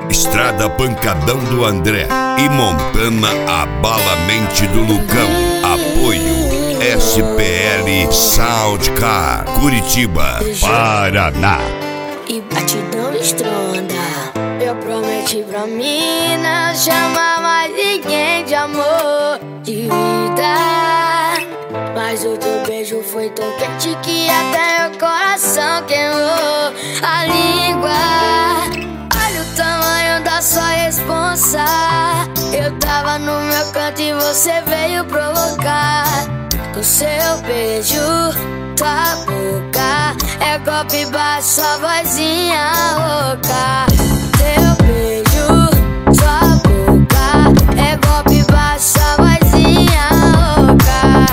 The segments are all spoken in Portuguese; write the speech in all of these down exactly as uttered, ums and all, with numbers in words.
Estrada pancadão do André e Montana abala a mente do Lucão. Apoio S P L Soundcar, Curitiba, Paraná. E batidão estronda. Eu prometi pra mim não chamar mais ninguém de amor, de vida. Mas o teu beijo foi tão quente que até meu coração queimou a língua. Olha o tamanho da sua responsa. Eu tava no meu canto e você veio provocar. Com seu beijo, tua boca é golpe baixo, sua vozinha louca. Teu beijo, sua boca é golpe baixo, sua vozinha louca.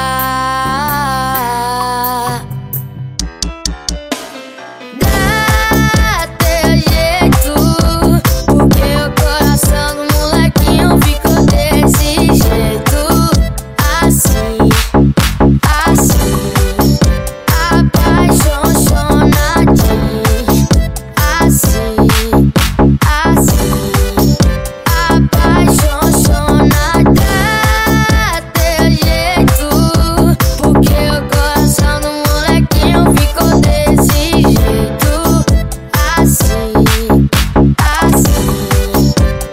Dá teu jeito, porque o coração do molequinho ficou desse jeito. Assim, assim, apaixonadinho. Assim, assim, apaixonada. Teu jeito, porque o coração do molequinho ficou desse jeito. Assim, assim,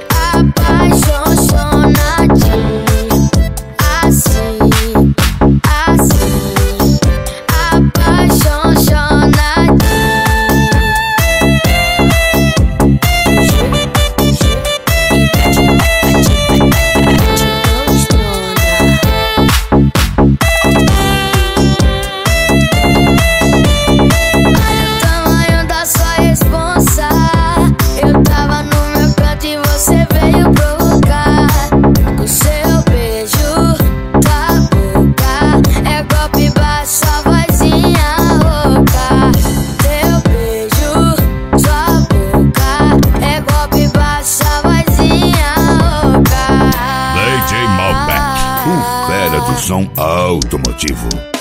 apaixonadinho. Assim, assim, apaixonadinho. Eu tava no meu canto e você veio provocar. Com seu beijo, tua boca é golpe baixo, sua vozinha louca. Teu beijo, sua boca é golpe baixo, sua vozinha louca. D J Malbec, o fera do som automotivo.